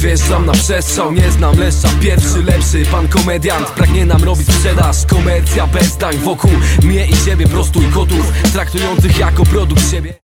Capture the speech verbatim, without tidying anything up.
wjeżdżam na przestrzał, nie znam leszcza. Pierwszy, lepszy, pan komediant pragnie nam robić sprzedaż. Komercja bez dań wokół mnie i ciebie, prostuj kotów traktujących jako produkt siebie.